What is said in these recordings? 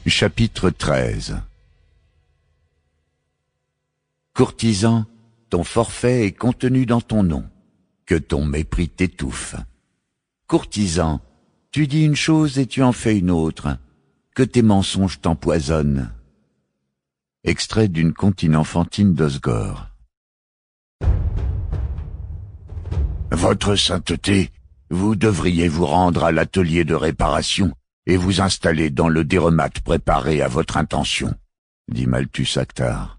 Chapitre 13. Courtisan, ton forfait est contenu dans ton nom, que ton mépris t'étouffe. Courtisan, tu dis une chose et tu en fais une autre, que tes mensonges t'empoisonnent. Extrait d'une comptine enfantine d'Osgore. Votre sainteté, vous devriez vous rendre à l'atelier de réparation et vous installer dans le déromate préparé à votre intention, dit Malthus Actar.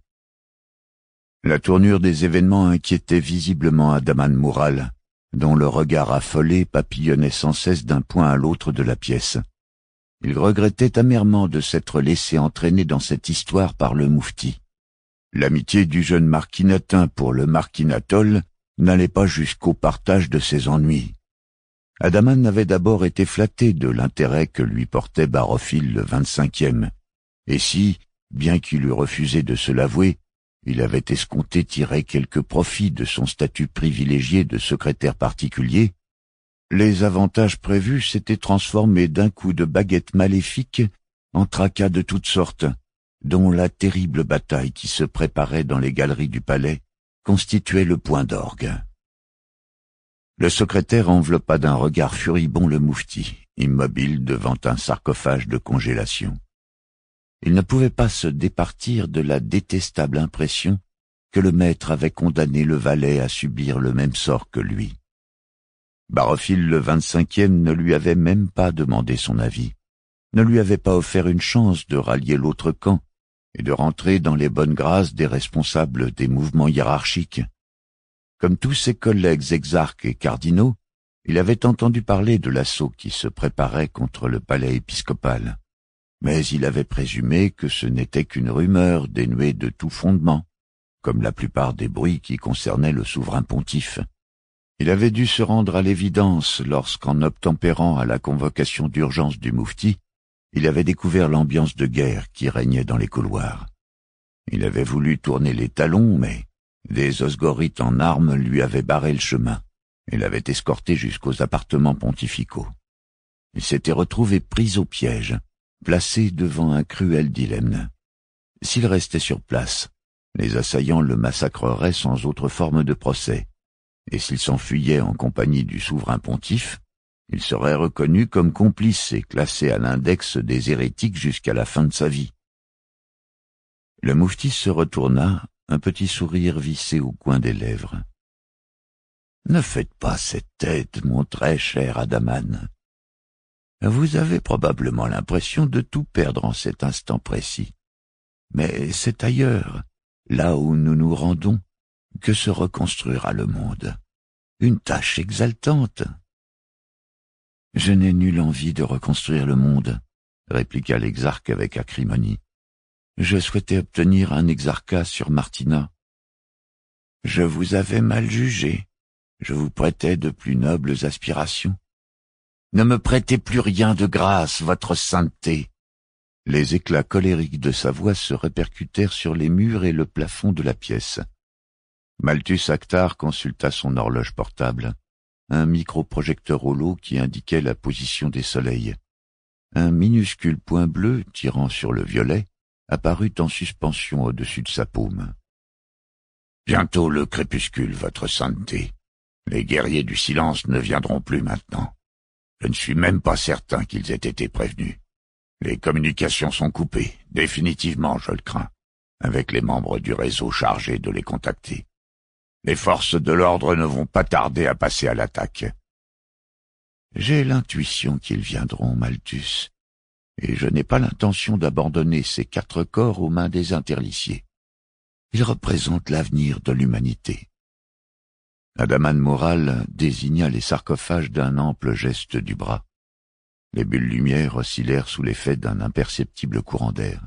La tournure des événements inquiétait visiblement Adaman Moural, dont le regard affolé papillonnait sans cesse d'un point à l'autre de la pièce. Il regrettait amèrement de s'être laissé entraîner dans cette histoire par le moufti. L'amitié du jeune marquinatin pour le marquinatol n'allait pas jusqu'au partage de ses ennuis. Adaman avait d'abord été flatté de l'intérêt que lui portait Barophile le 25e, et si, bien qu'il eût refusé de se l'avouer, il avait escompté tirer quelque profit de son statut privilégié de secrétaire particulier, les avantages prévus s'étaient transformés d'un coup de baguette maléfique en tracas de toutes sortes, dont la terrible bataille qui se préparait dans les galeries du palais constituait le point d'orgue. Le secrétaire enveloppa d'un regard furibond le moufti, immobile devant un sarcophage de congélation. Il ne pouvait pas se départir de la détestable impression que le maître avait condamné le valet à subir le même sort que lui. Barophile le 25e ne lui avait même pas demandé son avis, ne lui avait pas offert une chance de rallier l'autre camp et de rentrer dans les bonnes grâces des responsables des mouvements hiérarchiques. Comme tous ses collègues exarques et cardinaux, il avait entendu parler de l'assaut qui se préparait contre le palais épiscopal, mais il avait présumé que ce n'était qu'une rumeur dénuée de tout fondement, comme la plupart des bruits qui concernaient le souverain pontife. Il avait dû se rendre à l'évidence lorsqu'en obtempérant à la convocation d'urgence du moufti, il avait découvert l'ambiance de guerre qui régnait dans les couloirs. Il avait voulu tourner les talons, mais des osgorites en armes lui avaient barré le chemin et l'avaient escorté jusqu'aux appartements pontificaux. Il s'était retrouvé pris au piège, placé devant un cruel dilemme. S'il restait sur place, les assaillants le massacreraient sans autre forme de procès, et s'il s'enfuyait en compagnie du souverain pontife, il serait reconnu comme complice et classé à l'index des hérétiques jusqu'à la fin de sa vie. Le moufti se retourna, un petit sourire vissé au coin des lèvres. « Ne faites pas cette tête, mon très cher Adaman. Vous avez probablement l'impression de tout perdre en cet instant précis. Mais c'est ailleurs, là où nous nous rendons, que se reconstruira le monde. Une tâche exaltante. » « Je n'ai nulle envie de reconstruire le monde, » répliqua l'exarque avec acrimonie. « Je souhaitais obtenir un exarcat sur Martina. »« Je vous avais mal jugé. Je vous prêtais de plus nobles aspirations. »« Ne me prêtez plus rien de grâce, votre sainteté. » Les éclats colériques de sa voix se répercutèrent sur les murs et le plafond de la pièce. Malthus Actar consulta son horloge portable, un microprojecteur holo qui indiquait la position des soleils. Un minuscule point bleu, tirant sur le violet, apparut en suspension au-dessus de sa paume. « Bientôt le crépuscule, votre sainteté. Les guerriers du silence ne viendront plus maintenant. Je ne suis même pas certain qu'ils aient été prévenus. Les communications sont coupées, définitivement, je le crains, avec les membres du réseau chargés de les contacter. Les forces de l'ordre ne vont pas tarder à passer à l'attaque. »« J'ai l'intuition qu'ils viendront, Malthus, et je n'ai pas l'intention d'abandonner ces 4 corps aux mains des interliciers. Ils représentent l'avenir de l'humanité. » Adaman Moural désigna les sarcophages d'un ample geste du bras. Les bulles lumière oscillèrent sous l'effet d'un imperceptible courant d'air.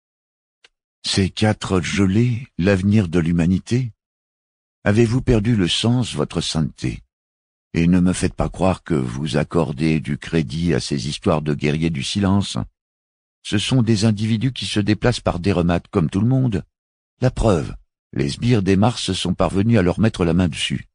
« Ces 4 gelées, l'avenir de l'humanité ? Avez-vous perdu le sens, votre sainteté? Et ne me faites pas croire que vous accordez du crédit à ces histoires de guerriers du silence. Ce sont des individus qui se déplacent par déromate comme tout le monde. La preuve, les sbires des Mars sont parvenus à leur mettre la main dessus.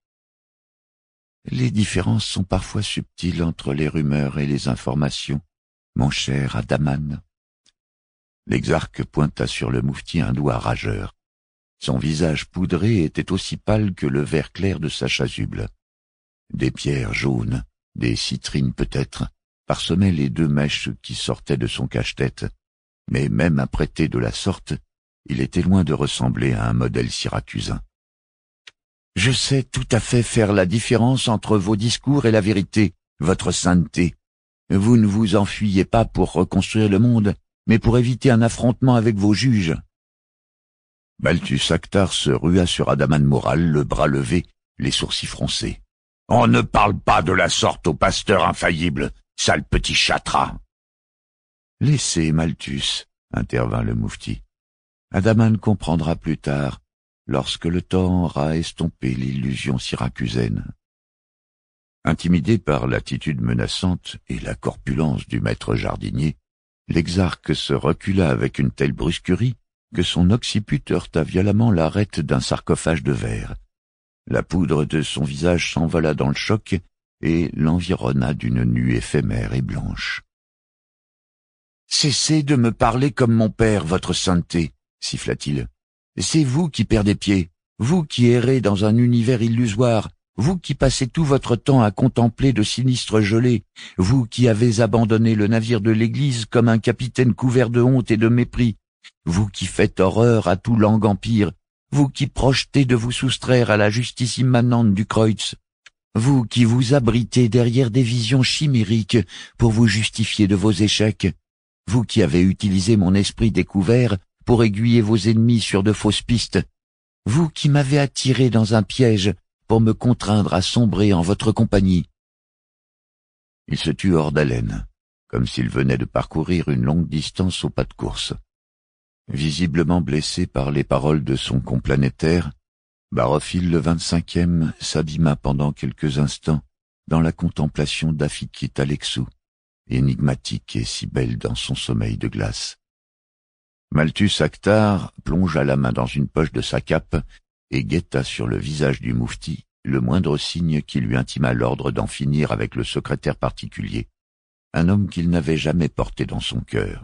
Les différences sont parfois subtiles entre les rumeurs et les informations, mon cher Adaman. L'exarque pointa sur le moufti un doigt rageur. Son visage poudré était aussi pâle que le vert clair de sa chasuble. Des pierres jaunes, des citrines peut-être, parsemaient les 2 mèches qui sortaient de son cache-tête, mais même apprêté de la sorte, il était loin de ressembler à un modèle syracusain. « Je sais tout à fait faire la différence entre vos discours et la vérité, votre sainteté. Vous ne vous enfuyez pas pour reconstruire le monde, mais pour éviter un affrontement avec vos juges. » Malthus Actar se rua sur Adaman Moral, le bras levé, les sourcils froncés. « On ne parle pas de la sorte au pasteur infaillible, sale petit chatra !»« Laissez, Malthus, » intervint le moufti. « Adaman comprendra plus tard, lorsque le temps aura estompé l'illusion syracusaine. » Intimidé par l'attitude menaçante et la corpulence du maître jardinier, l'exarque se recula avec une telle brusquerie que son occiput heurta violemment l'arête d'un sarcophage de verre. La poudre de son visage s'envola dans le choc et l'environna d'une nuée éphémère et blanche. « Cessez de me parler comme mon père, votre sainteté, » siffla-t-il. « C'est vous qui perdez pied, vous qui errez dans un univers illusoire, vous qui passez tout votre temps à contempler de sinistres gelées, vous qui avez abandonné le navire de l'Église comme un capitaine couvert de honte et de mépris, vous qui faites horreur à tout langue empire, vous qui projetez de vous soustraire à la justice immanente du Kreutz, vous qui vous abritez derrière des visions chimériques pour vous justifier de vos échecs, vous qui avez utilisé mon esprit découvert pour aiguiller vos ennemis sur de fausses pistes, vous qui m'avez attiré dans un piège pour me contraindre à sombrer en votre compagnie. » Il se tut hors d'haleine, comme s'il venait de parcourir une longue distance au pas de course. Visiblement blessé par les paroles de son complanétaire, Barophile le 25e s'abîma pendant quelques instants dans la contemplation d'Aphikit Alexou, énigmatique et si belle dans son sommeil de glace. Malthus Actar plongea la main dans une poche de sa cape et guetta sur le visage du moufti le moindre signe qui lui intima l'ordre d'en finir avec le secrétaire particulier, un homme qu'il n'avait jamais porté dans son cœur.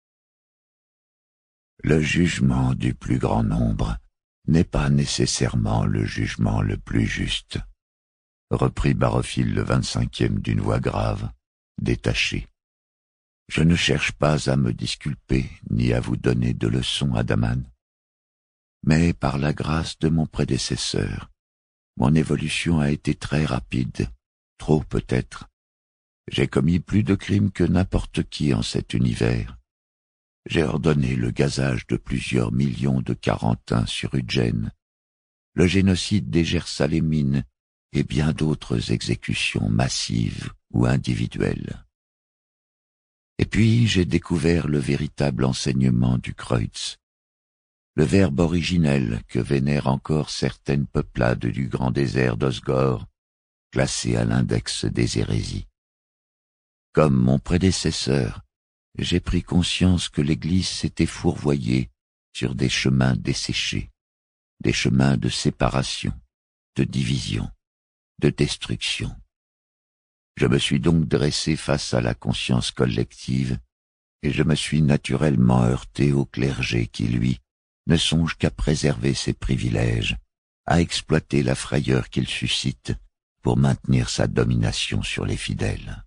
« Le jugement du plus grand nombre n'est pas nécessairement le jugement le plus juste, » reprit Barophile le 25e d'une voix grave, détachée. « Je ne cherche pas à me disculper ni à vous donner de leçons, Adaman. Mais par la grâce de mon prédécesseur, mon évolution a été très rapide, trop peut-être. J'ai commis plus de crimes que n'importe qui en cet univers. J'ai ordonné le gazage de plusieurs millions de Carantins sur Ujjain, le génocide des Gersalémines et bien d'autres exécutions massives ou individuelles. Et puis j'ai découvert le véritable enseignement du Kreutz, le verbe originel que vénèrent encore certaines peuplades du grand désert d'Osgore, classé à l'index des hérésies. Comme mon prédécesseur, j'ai pris conscience que l'Église s'était fourvoyée sur des chemins desséchés, des chemins de séparation, de division, de destruction. Je me suis donc dressé face à la conscience collective, et je me suis naturellement heurté au clergé qui, lui, ne songe qu'à préserver ses privilèges, à exploiter la frayeur qu'il suscite pour maintenir sa domination sur les fidèles.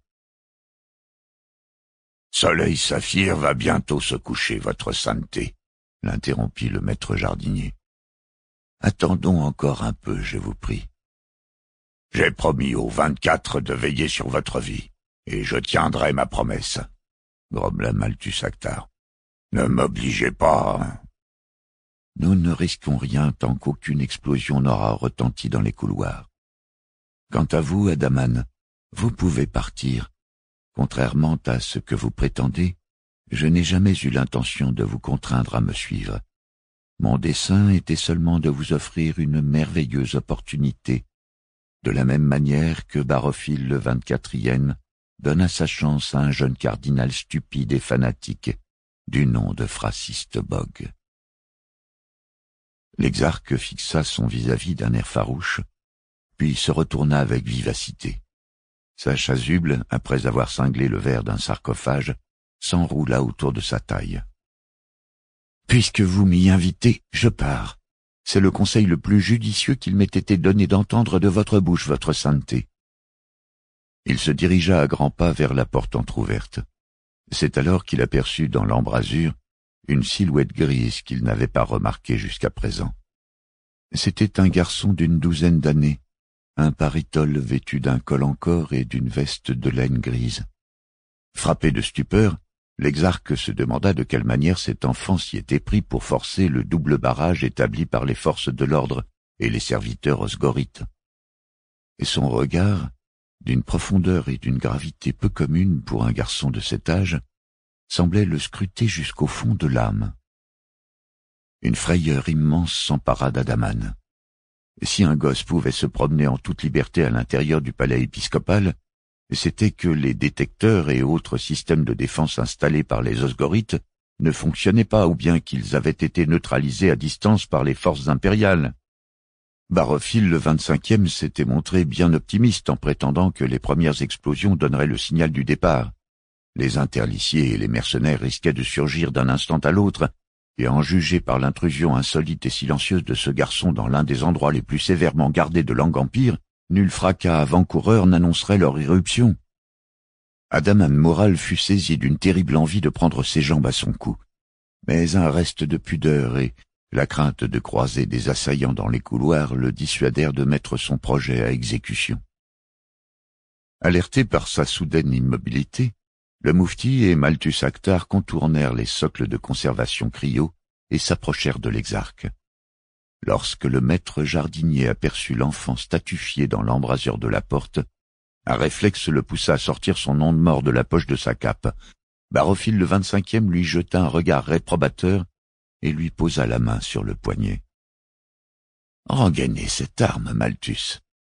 « Soleil Saphir va bientôt se coucher, votre sainteté, » l'interrompit le maître jardinier. « Attendons encore un peu, je vous prie. J'ai promis aux 24 de veiller sur votre vie, et je tiendrai ma promesse, » grommela Malthus Actar. « Ne m'obligez pas. Hein. » Nous ne risquons rien tant qu'aucune explosion n'aura retenti dans les couloirs. Quant à vous, Adaman, vous pouvez partir. Contrairement à ce que vous prétendez, je n'ai jamais eu l'intention de vous contraindre à me suivre. Mon dessein était seulement de vous offrir une merveilleuse opportunité, de la même manière que Barophile le 24e donna sa chance à un jeune cardinal stupide et fanatique du nom de Fraciste Bog. L'exarque fixa son vis-à-vis d'un air farouche, puis se retourna avec vivacité. Sa chasuble, après avoir cinglé le verre d'un sarcophage, s'enroula autour de sa taille. Puisque vous m'y invitez, je pars. C'est le conseil le plus judicieux qu'il m'ait été donné d'entendre de votre bouche, votre sainteté. » Il se dirigea à grands pas vers la porte entr'ouverte. C'est alors qu'il aperçut dans l'embrasure une silhouette grise qu'il n'avait pas remarquée jusqu'à présent. C'était un garçon d'une douzaine d'années, un paritole vêtu d'un col en corps et d'une veste de laine grise. Frappé de stupeur, l'exarque se demanda de quelle manière cet enfant s'y était pris pour forcer le double barrage établi par les forces de l'ordre et les serviteurs osgorites. Et son regard, d'une profondeur et d'une gravité peu communes pour un garçon de cet âge, semblait le scruter jusqu'au fond de l'âme. Une frayeur immense s'empara d'Adaman. Si un gosse pouvait se promener en toute liberté à l'intérieur du palais épiscopal, c'était que les détecteurs et autres systèmes de défense installés par les osgorites ne fonctionnaient pas, ou bien qu'ils avaient été neutralisés à distance par les forces impériales. Barophile le 25e s'était montré bien optimiste en prétendant que les premières explosions donneraient le signal du départ. Les interliciers et les mercenaires risquaient de surgir d'un instant à l'autre, et en juger par l'intrusion insolite et silencieuse de ce garçon dans l'un des endroits les plus sévèrement gardés de l'Empire, nul fracas avant-coureur n'annoncerait leur irruption. Adaman Moral fut saisi d'une terrible envie de prendre ses jambes à son cou, mais un reste de pudeur et la crainte de croiser des assaillants dans les couloirs le dissuadèrent de mettre son projet à exécution. Alerté par sa soudaine immobilité, le moufti et Malthus Akhtar contournèrent les socles de conservation cryo et s'approchèrent de l'exarque. Lorsque le maître jardinier aperçut l'enfant statufié dans l'embrasure de la porte, un réflexe le poussa à sortir son nom de mort de la poche de sa cape. Barophile le 25e lui jeta un regard réprobateur et lui posa la main sur le poignet. « Rengainez cette arme, Malthus. »«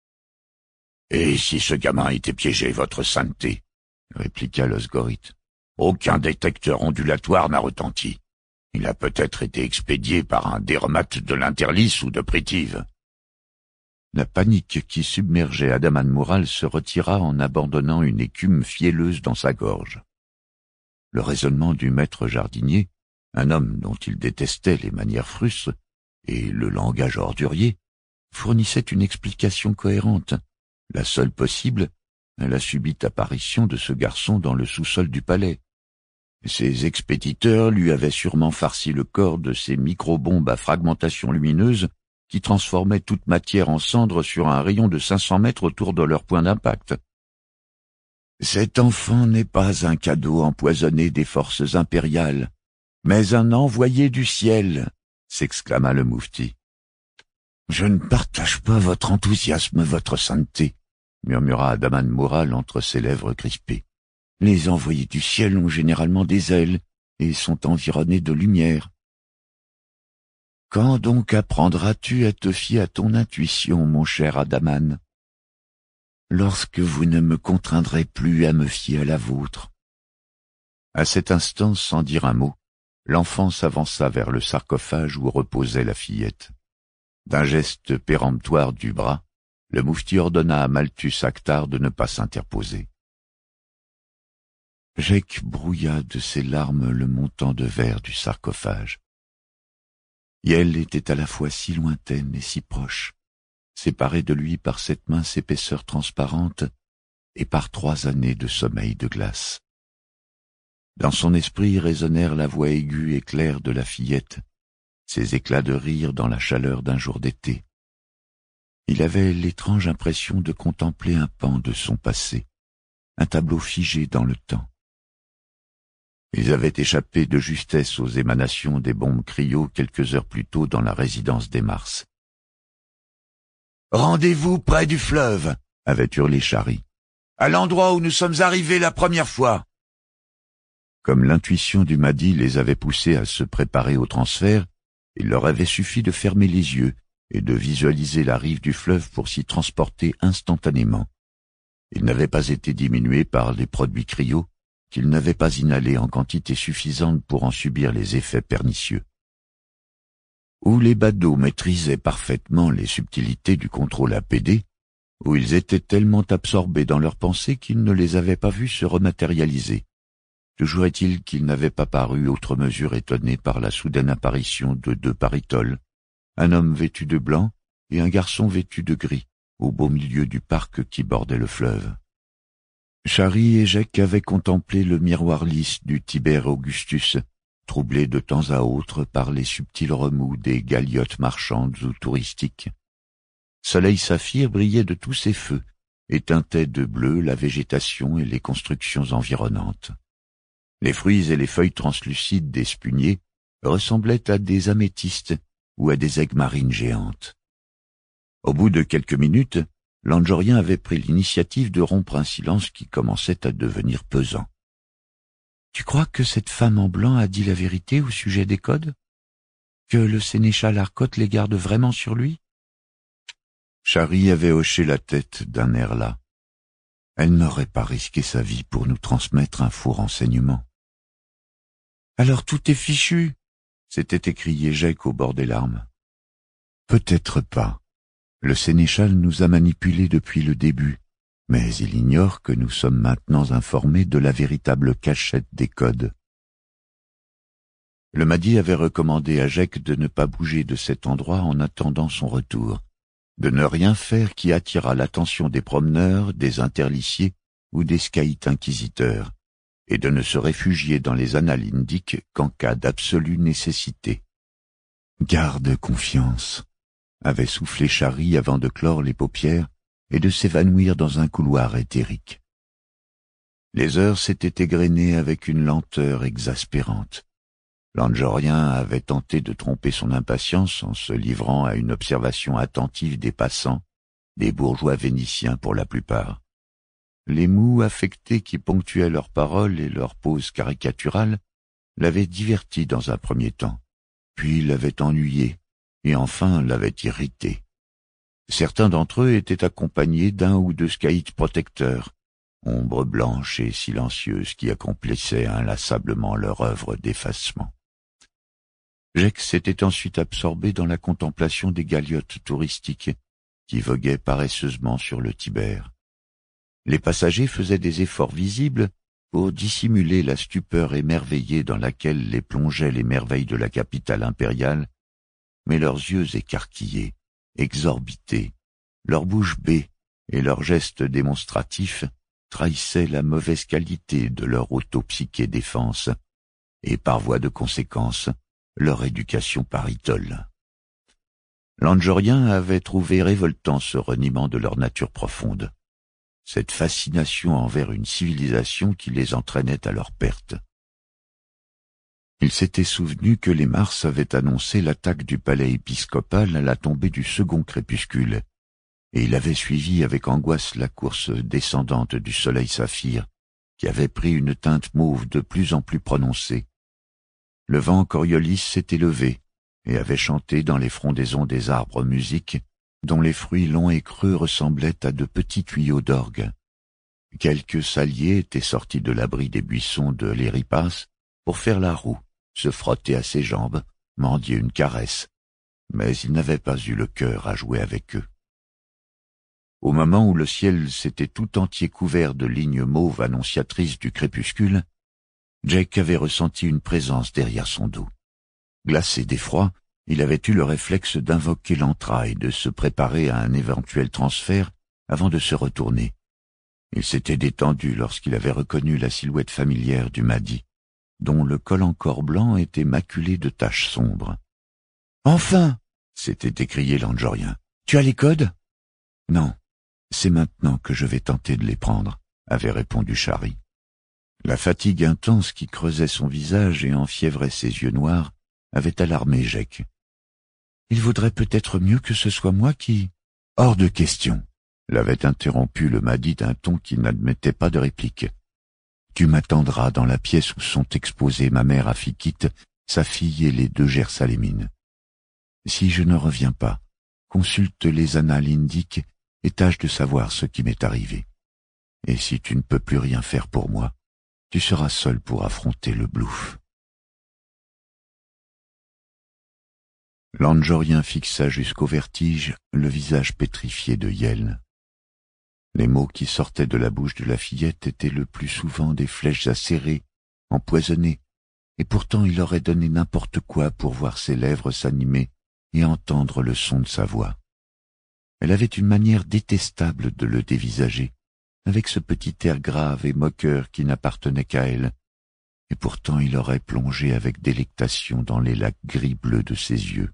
Et si ce gamin était piégé, votre sainteté ?» répliqua l'osgorite. « Aucun détecteur ondulatoire n'a retenti. Il a peut-être été expédié par un déromate de l'Interlice ou de Pritive. » La panique qui submergeait Adaman Moral se retira en abandonnant une écume fielleuse dans sa gorge. Le raisonnement du maître jardinier, un homme dont il détestait les manières frustres et le langage ordurier, fournissait une explication cohérente, la seule possible, à la subite apparition de ce garçon dans le sous-sol du palais. Ses expéditeurs lui avaient sûrement farci le corps de ces micro-bombes à fragmentation lumineuse qui transformaient toute matière en cendres sur un rayon de 500 mètres autour de leur point d'impact. « Cet enfant n'est pas un cadeau empoisonné des forces impériales, mais un envoyé du ciel !» s'exclama le moufti. « Je ne partage pas votre enthousiasme, votre sainteté !» murmura Adaman Moral entre ses lèvres crispées. « Les envoyés du ciel ont généralement des ailes et sont environnés de lumière. » « Quand donc apprendras-tu à te fier à ton intuition, mon cher Adaman ? » « Lorsque vous ne me contraindrez plus à me fier à la vôtre. » À cet instant, sans dire un mot, l'enfant s'avança vers le sarcophage où reposait la fillette. D'un geste péremptoire du bras, le moufti ordonna à Malthus Akhtar de ne pas s'interposer. Jek brouilla de ses larmes le montant de verre du sarcophage. Et elle était à la fois si lointaine et si proche, séparée de lui par cette mince épaisseur transparente et par 3 années de sommeil de glace. Dans son esprit résonnèrent la voix aiguë et claire de la fillette, ses éclats de rire dans la chaleur d'un jour d'été. Il avait l'étrange impression de contempler un pan de son passé, un tableau figé dans le temps. Ils avaient échappé de justesse aux émanations des bombes cryo quelques heures plus tôt dans la résidence des Mars. « Rendez-vous près du fleuve !» avait hurlé Shari. « À l'endroit où nous sommes arrivés la première fois !» Comme l'intuition du Mahdi les avait poussés à se préparer au transfert, il leur avait suffi de fermer les yeux et de visualiser la rive du fleuve pour s'y transporter instantanément. Ils n'avaient pas été diminués par les produits cryo, qu'ils n'avaient pas inhalés en quantité suffisante pour en subir les effets pernicieux. Où les badauds maîtrisaient parfaitement les subtilités du contrôle APD, où ils étaient tellement absorbés dans leurs pensées qu'ils ne les avaient pas vus se rematérialiser. Toujours est-il qu'il n'avait pas paru outre mesure étonné par la soudaine apparition de deux paritoles, un homme vêtu de blanc et un garçon vêtu de gris, au beau milieu du parc qui bordait le fleuve. Chary et Jec avaient contemplé le miroir lisse du Tiber Augustus, troublé de temps à autre par les subtils remous des galiotes marchandes ou touristiques. Soleil Saphir brillait de tous ses feux et teintait de bleu la végétation et les constructions environnantes. Les fruits et les feuilles translucides des spuniers ressemblaient à des améthystes ou à des aigues marines géantes. Au bout de quelques minutes, l'Andjorien avait pris l'initiative de rompre un silence qui commençait à devenir pesant. « Tu crois que cette femme en blanc a dit la vérité au sujet des codes? Que le sénéchal Arcotte les garde vraiment sur lui ?» Chary avait hoché la tête d'un air las. Elle n'aurait pas risqué sa vie pour nous transmettre un faux renseignement. « Alors tout est fichu !» s'était écrié Jec au bord des larmes. « Peut-être pas. Le sénéchal nous a manipulés depuis le début, mais il ignore que nous sommes maintenant informés de la véritable cachette des codes. » Le Mahdi avait recommandé à Jec de ne pas bouger de cet endroit en attendant son retour, de ne rien faire qui attirât l'attention des promeneurs, des interliciers ou des scaïtes inquisiteurs, et de ne se réfugier dans les annales indiques qu'en cas d'absolue nécessité. « Garde confiance », avait soufflé Chary avant de clore les paupières et de s'évanouir dans un couloir éthérique. Les heures s'étaient égrenées avec une lenteur exaspérante. L'Andjorien avait tenté de tromper son impatience en se livrant à une observation attentive des passants, des bourgeois vénitiens pour la plupart. Les mots affectés qui ponctuaient leurs paroles et leurs poses caricaturales l'avaient diverti dans un premier temps, puis l'avaient ennuyé, et enfin l'avaient irrité. Certains d'entre eux étaient accompagnés d'un ou deux scaïtes protecteurs, ombres blanches et silencieuses qui accomplissaient inlassablement leur œuvre d'effacement. Jec s'était ensuite absorbé dans la contemplation des galiotes touristiques qui voguaient paresseusement sur le Tiber. Les passagers faisaient des efforts visibles pour dissimuler la stupeur émerveillée dans laquelle les plongeaient les merveilles de la capitale impériale, mais leurs yeux écarquillés, exorbités, leur bouche bée et leurs gestes démonstratifs trahissaient la mauvaise qualité de leur autopsyché défense et, par voie de conséquence, leur éducation paritole. L'Andjorien avait trouvé révoltant ce reniement de leur nature profonde, cette fascination envers une civilisation qui les entraînait à leur perte. Il s'était souvenu que les Mars avaient annoncé l'attaque du palais épiscopal à la tombée du second crépuscule, et il avait suivi avec angoisse la course descendante du soleil saphir, qui avait pris une teinte mauve de plus en plus prononcée. Le vent Coriolis s'était levé et avait chanté dans les frondaisons des arbres musiques, dont les fruits longs et creux ressemblaient à de petits tuyaux d'orgue. Quelques saliers étaient sortis de l'abri des buissons de l'Éripas pour faire la roue, se frotter à ses jambes, mendier une caresse, mais ils n'avaient pas eu le cœur à jouer avec eux. Au moment où le ciel s'était tout entier couvert de lignes mauves annonciatrices du crépuscule, Jec avait ressenti une présence derrière son dos. Glacé d'effroi, il avait eu le réflexe d'invoquer l'entraille et de se préparer à un éventuel transfert avant de se retourner. Il s'était détendu lorsqu'il avait reconnu la silhouette familière du Mahdi, dont le col encore blanc était maculé de taches sombres. « Enfin !» s'était écrié l'Andjorien. « Tu as les codes ?» ?»« Non, c'est maintenant que je vais tenter de les prendre, » avait répondu Chary. La fatigue intense qui creusait son visage et enfiévrait ses yeux noirs avait alarmé Jec. « Il vaudrait peut-être mieux que ce soit moi qui... »« Hors de question !» l'avait interrompu le Mahdi d'un ton qui n'admettait pas de réplique. « Tu m'attendras dans la pièce où sont exposées ma mère Afikite, sa fille et les deux Gersalémines. Si je ne reviens pas, consulte les annales indiques et tâche de savoir ce qui m'est arrivé. Et si tu ne peux plus rien faire pour moi, tu seras seul pour affronter le Blouf. » L'Andjorien fixa jusqu'au vertige le visage pétrifié de Yel. Les mots qui sortaient de la bouche de la fillette étaient le plus souvent des flèches acérées empoisonnée, et pourtant il aurait donné n'importe quoi pour voir ses lèvres s'animer et entendre le son de sa voix. Elle avait une manière détestable de le dévisager, avec ce petit air grave et moqueur qui n'appartenait qu'à elle, et pourtant il aurait plongé avec délectation dans les lacs gris-bleus de ses yeux.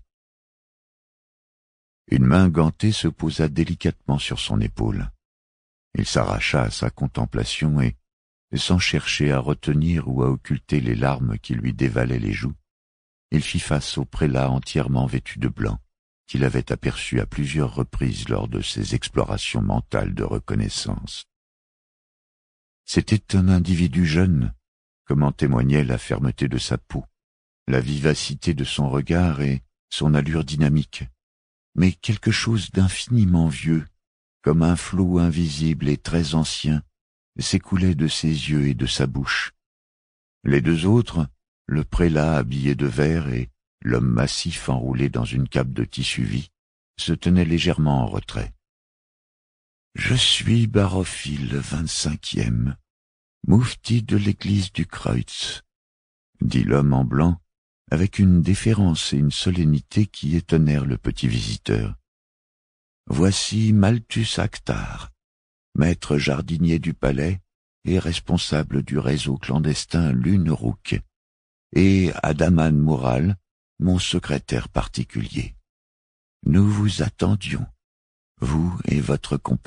Une main gantée se posa délicatement sur son épaule. Il s'arracha à sa contemplation et, sans chercher à retenir ou à occulter les larmes qui lui dévalaient les joues, il fit face au prélat entièrement vêtu de blanc, qu'il avait aperçu à plusieurs reprises lors de ses explorations mentales de reconnaissance. C'était un individu jeune, comme en témoignait la fermeté de sa peau, la vivacité de son regard et son allure dynamique, mais quelque chose d'infiniment vieux, comme un flot invisible et très ancien, s'écoulait de ses yeux et de sa bouche. Les deux autres, le prélat habillé de vert et l'homme massif enroulé dans une cape de tissu vie, se tenaient légèrement en retrait. « Je suis Barophile 25e, moufti de l'église du Kreuz, » dit l'homme en blanc, avec une déférence et une solennité qui étonnèrent le petit visiteur. « Voici Malthus Akhtar, maître jardinier du palais et responsable du réseau clandestin Lunerouk, et Adaman Moural, mon secrétaire particulier. Nous vous attendions, vous et votre compagnon. »«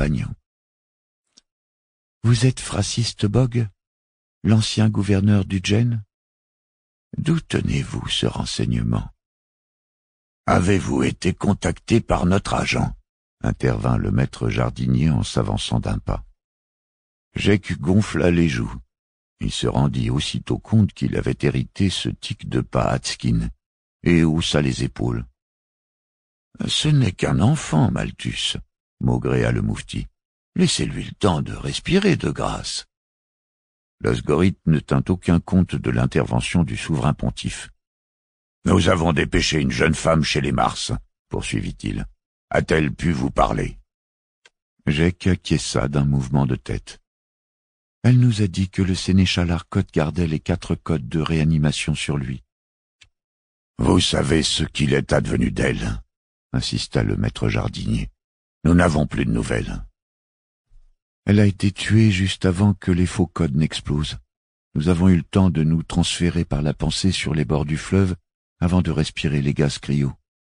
Vous êtes Fraciste Bog, l'ancien gouverneur du Djen ? D'où tenez-vous ce renseignement ? » ?»« Avez-vous été contacté par notre agent ?» intervint le maître jardinier en s'avançant d'un pas. Jek gonfla les joues. Il se rendit aussitôt compte qu'il avait hérité ce tic de Pahatskin et haussa les épaules. « Ce n'est qu'un enfant, Malthus, » maugréa le moufti. « Laissez-lui le temps de respirer de grâce. » L'osgorite ne tint aucun compte de l'intervention du souverain pontife. « Nous avons dépêché une jeune femme chez les Mars, » poursuivit-il. « A-t-elle pu vous parler ?» Jek acquiesça d'un mouvement de tête. « Elle nous a dit que le sénéchal Arcot gardait les 4 codes de réanimation sur lui. »« Vous savez ce qu'il est advenu d'elle ?» insista le maître jardinier. « Nous n'avons plus de nouvelles. »« Elle a été tuée juste avant que les faux codes n'explosent. Nous avons eu le temps de nous transférer par la pensée sur les bords du fleuve avant de respirer les gaz cryo. »«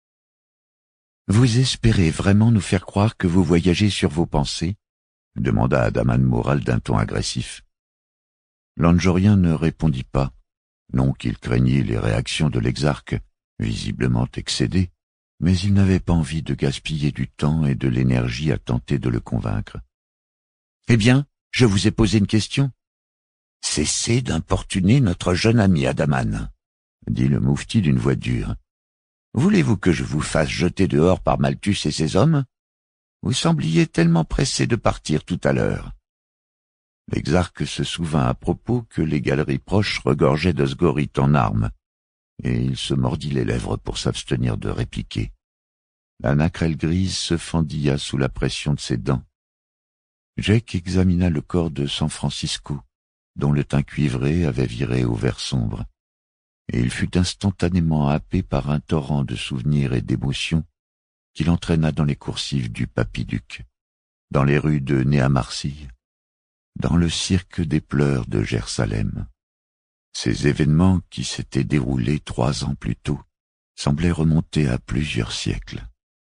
Vous espérez vraiment nous faire croire que vous voyagez sur vos pensées ?» demanda Adaman Moural d'un ton agressif. L'Anjorien ne répondit pas, non qu'il craignît les réactions de l'exarque, visiblement excédé, mais il n'avait pas envie de gaspiller du temps et de l'énergie à tenter de le convaincre. « Eh bien, je vous ai posé une question. »« Cessez d'importuner notre jeune ami Adaman, » dit le moufti d'une voix dure. « Voulez-vous que je vous fasse jeter dehors par Malthus et ses hommes ? Vous sembliez tellement pressé de partir tout à l'heure. » L'exarque se souvint à propos que les galeries proches regorgeaient d'osgorites en armes, et il se mordit les lèvres pour s'abstenir de répliquer. La nacrelle grise se fendilla sous la pression de ses dents. Jake examina le corps de San Francisco, dont le teint cuivré avait viré au vert sombre, et il fut instantanément happé par un torrent de souvenirs et d'émotions qui l'entraîna dans les coursives du Papy-Duc, dans les rues de Néamarcy, dans le cirque des pleurs de Jérusalem. Ces événements qui s'étaient déroulés 3 ans plus tôt semblaient remonter à plusieurs siècles.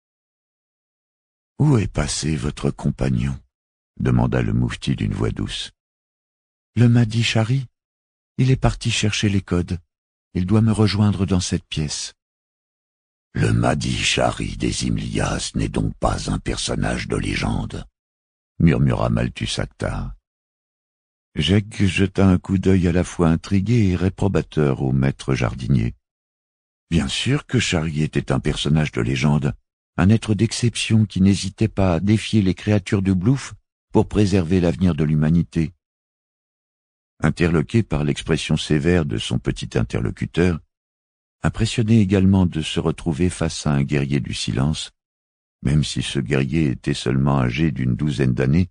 « Où est passé votre compagnon ?» demanda le moufti d'une voix douce. « Le Mahdi Chari. Il est parti chercher les codes. Il doit me rejoindre dans cette pièce. »« Le Mahdi Chari des Himlias n'est donc pas un personnage de légende » murmura Malthus Akhtar. Jek jeta un coup d'œil à la fois intrigué et réprobateur au maître jardinier. Bien sûr que Chari était un personnage de légende, un être d'exception qui n'hésitait pas à défier les créatures de Blouf pour préserver l'avenir de l'humanité. Interloqué par l'expression sévère de son petit interlocuteur, impressionné également de se retrouver face à un guerrier du silence, même si ce guerrier était seulement âgé d'une 12aine d'années,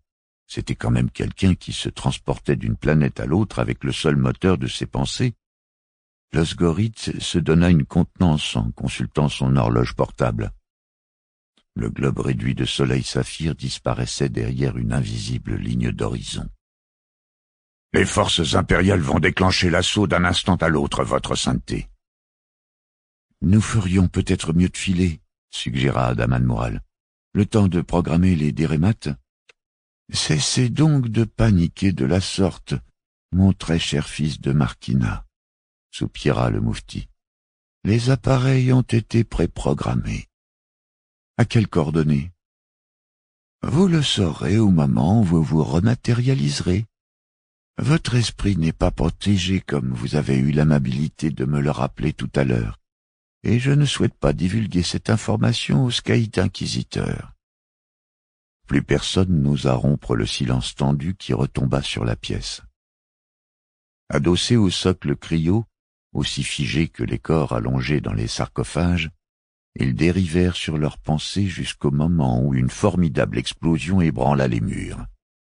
C'était quand même quelqu'un qui se transportait d'une planète à l'autre avec le seul moteur de ses pensées. Losgoritz se donna une contenance en consultant son horloge portable. Le globe réduit de soleil saphir disparaissait derrière une invisible ligne d'horizon. « Les forces impériales vont déclencher l'assaut d'un instant à l'autre, votre sainteté. »« Nous ferions peut-être mieux de filer, » suggéra Adaman Moral. « Le temps de programmer les dérémates. »« Cessez donc de paniquer de la sorte, mon très cher fils de Marquina, » soupira le moufti. « Les appareils ont été préprogrammés. » À quelles coordonnées? Vous le saurez au moment où vous vous rematérialiserez. Votre esprit n'est pas protégé comme vous avez eu l'amabilité de me le rappeler tout à l'heure, et je ne souhaite pas divulguer cette information aux Scaït inquisiteurs. Plus personne n'osa rompre le silence tendu qui retomba sur la pièce. Adossés au socle cryo, aussi figés que les corps allongés dans les sarcophages, ils dérivèrent sur leurs pensées jusqu'au moment où une formidable explosion ébranla les murs.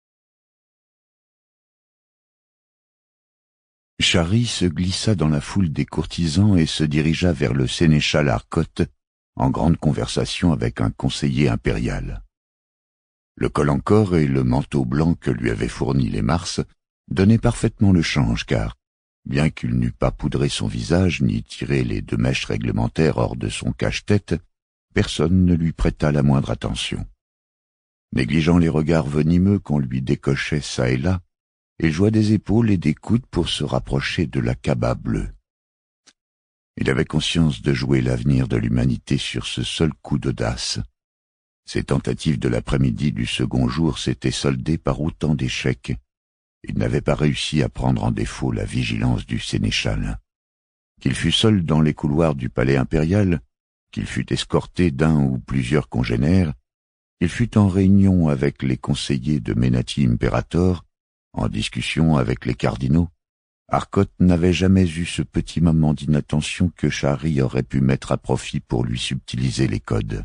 Shari se glissa dans la foule des courtisans et se dirigea vers le sénéchal Arcotte, en grande conversation avec un conseiller impérial. Le col en corps et le manteau blanc que lui avaient fourni les Mars donnaient parfaitement le change, car, bien qu'il n'eût pas poudré son visage ni tiré les 2 mèches réglementaires hors de son cache-tête, personne ne lui prêta la moindre attention. Négligeant les regards venimeux qu'on lui décochait çà et là, il joua des épaules et des coudes pour se rapprocher de la Kaba bleue. Il avait conscience de jouer l'avenir de l'humanité sur ce seul coup d'audace. Ses tentatives de l'après-midi du second jour s'étaient soldées par autant d'échecs. Il n'avait pas réussi à prendre en défaut la vigilance du sénéchal. Qu'il fût seul dans les couloirs du palais impérial, qu'il fût escorté d'un ou plusieurs congénères, qu'il fût en réunion avec les conseillers de Menati Imperator, en discussion avec les cardinaux, Arcotte n'avait jamais eu ce petit moment d'inattention que Shari aurait pu mettre à profit pour lui subtiliser les codes.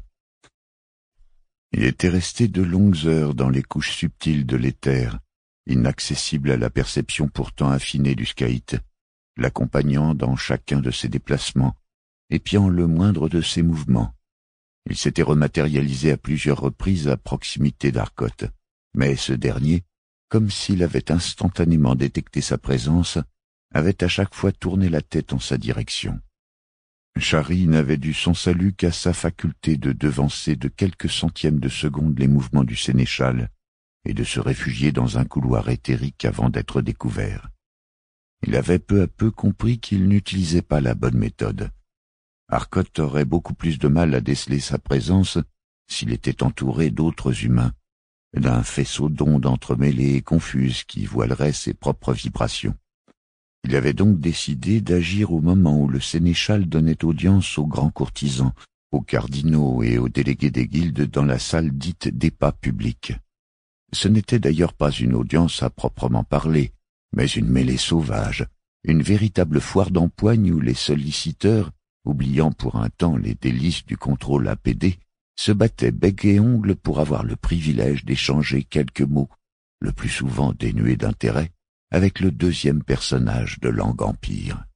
Il était resté de longues heures dans les couches subtiles de l'éther, inaccessible à la perception pourtant affinée du Scaït, l'accompagnant dans chacun de ses déplacements, épiant le moindre de ses mouvements. Il s'était rematérialisé à plusieurs reprises à proximité d'Arcotte, mais ce dernier, comme s'il avait instantanément détecté sa présence, avait à chaque fois tourné la tête en sa direction. Shari n'avait dû son salut qu'à sa faculté de devancer de quelques centièmes de seconde les mouvements du sénéchal et de se réfugier dans un couloir éthérique avant d'être découvert. Il avait peu à peu compris qu'il n'utilisait pas la bonne méthode. Arcotte aurait beaucoup plus de mal à déceler sa présence s'il était entouré d'autres humains, d'un faisceau d'ondes entremêlées et confuses qui voilerait ses propres vibrations. Il avait donc décidé d'agir au moment où le sénéchal donnait audience aux grands courtisans, aux cardinaux et aux délégués des guildes dans la salle dite des pas publics. Ce n'était d'ailleurs pas une audience à proprement parler, mais une mêlée sauvage, une véritable foire d'empoigne où les solliciteurs, oubliant pour un temps les délices du contrôle APD, se battaient bec et ongles pour avoir le privilège d'échanger quelques mots, le plus souvent dénués d'intérêt, avec le deuxième personnage de Langue Empire.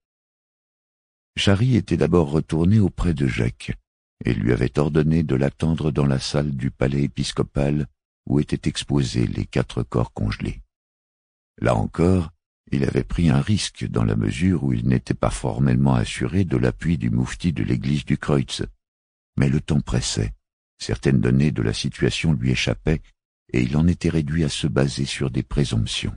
Shari était d'abord retourné auprès de Jek, et lui avait ordonné de l'attendre dans la salle du palais épiscopal où étaient exposés les 4 corps congelés. Là encore, il avait pris un risque dans la mesure où il n'était pas formellement assuré de l'appui du moufti de l'église du Kreutz, mais le temps pressait. Certaines données de la situation lui échappaient, et il en était réduit à se baser sur des présomptions.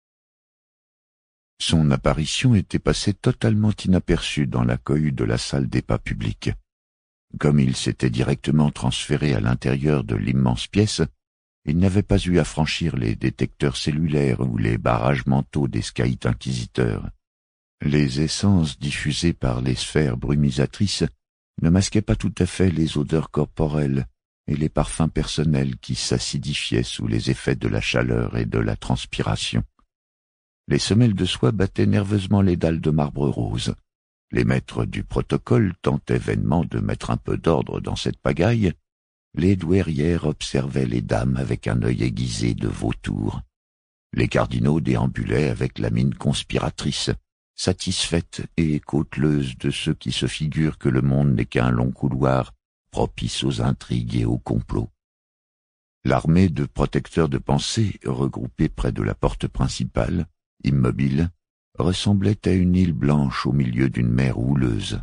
Son apparition était passée totalement inaperçue dans la cohue de la salle des pas publics. Comme il s'était directement transféré à l'intérieur de l'immense pièce, il n'avait pas eu à franchir les détecteurs cellulaires ou les barrages mentaux des Scaït inquisiteurs. Les essences diffusées par les sphères brumisatrices ne masquaient pas tout à fait les odeurs corporelles et les parfums personnels qui s'acidifiaient sous les effets de la chaleur et de la transpiration. Les semelles de soie battaient nerveusement les dalles de marbre rose. Les maîtres du protocole tentaient vainement de mettre un peu d'ordre dans cette pagaille, les douairières observaient les dames avec un œil aiguisé de vautour. Les cardinaux déambulaient avec la mine conspiratrice, satisfaite et cauteleuse de ceux qui se figurent que le monde n'est qu'un long couloir propice aux intrigues et aux complots. L'armée de protecteurs de pensée, regroupée près de la porte principale, immobile, ressemblait à une île blanche au milieu d'une mer houleuse.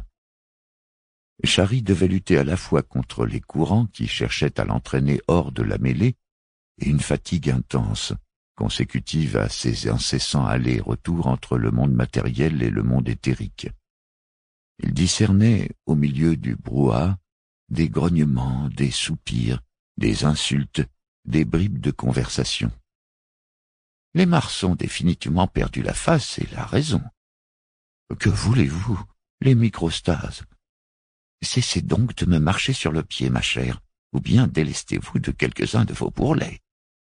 Chari devait lutter à la fois contre les courants qui cherchaient à l'entraîner hors de la mêlée et une fatigue intense, consécutive à ces incessants allers-retours entre le monde matériel et le monde éthérique. Il discernait, au milieu du brouhaha, des grognements, des soupirs, des insultes, des bribes de conversation. Les Mars ont définitivement perdu la face et la raison. Que voulez-vous, les microstases? Cessez donc de me marcher sur le pied, ma chère, ou bien délestez-vous de quelques-uns de vos bourrelets.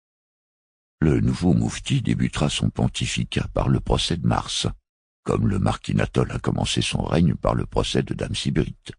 Le nouveau moufti débutera son pontificat par le procès de Mars, comme le marquis Natol a commencé son règne par le procès de Dame Sybrite.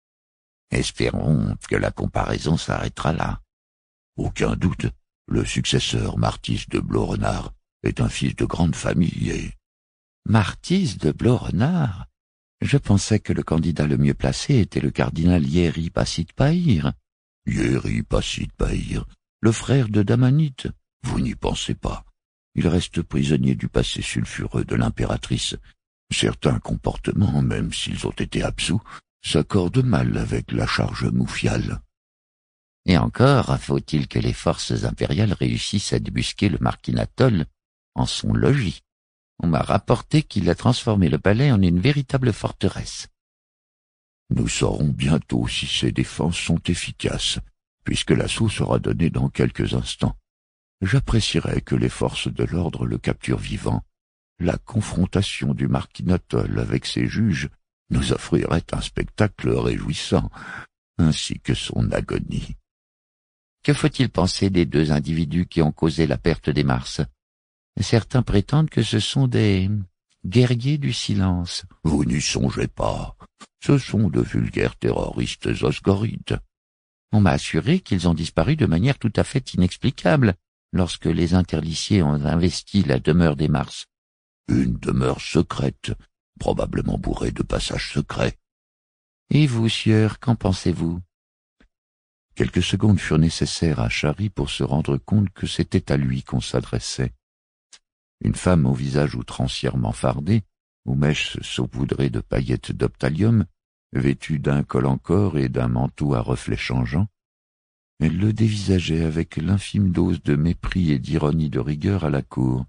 Espérons que la comparaison s'arrêtera là. Aucun doute, le successeur Martis de Blaurenard est un fils de grande famille et... Martis de Blaurenard? Je pensais que le candidat le mieux placé était le cardinal Yeri Passit-Pahir. Yeri Passit-Pahir, le frère de Damanite. Vous n'y pensez pas. Il reste prisonnier du passé sulfureux de l'impératrice. Certains comportements, même s'ils ont été absous, s'accordent mal avec la charge moufiale. Et encore, faut-il que les forces impériales réussissent à débusquer le marquis Natol en son logis. On m'a rapporté qu'il a transformé le palais en une véritable forteresse. Nous saurons bientôt si ces défenses sont efficaces, puisque l'assaut sera donné dans quelques instants. J'apprécierais que les forces de l'ordre le capturent vivant. La confrontation du marquis Natol avec ses juges nous offrirait un spectacle réjouissant, ainsi que son agonie. Que faut-il penser des deux individus qui ont causé la perte des Mars? Certains prétendent que ce sont des guerriers du silence. Vous n'y songez pas. Ce sont de vulgaires terroristes osgorides. On m'a assuré qu'ils ont disparu de manière tout à fait inexplicable lorsque les interliciers ont investi la demeure des Mars. Une demeure secrète, probablement bourrée de passages secrets. Et vous, sieur, qu'en pensez-vous? Quelques secondes furent nécessaires à Chari pour se rendre compte que c'était à lui qu'on s'adressait. Une femme au visage outrancièrement fardé, aux mèches saupoudrées de paillettes d'optalium, vêtue d'un col en corps et d'un manteau à reflets changeants, elle le dévisageait avec l'infime dose de mépris et d'ironie de rigueur à la cour.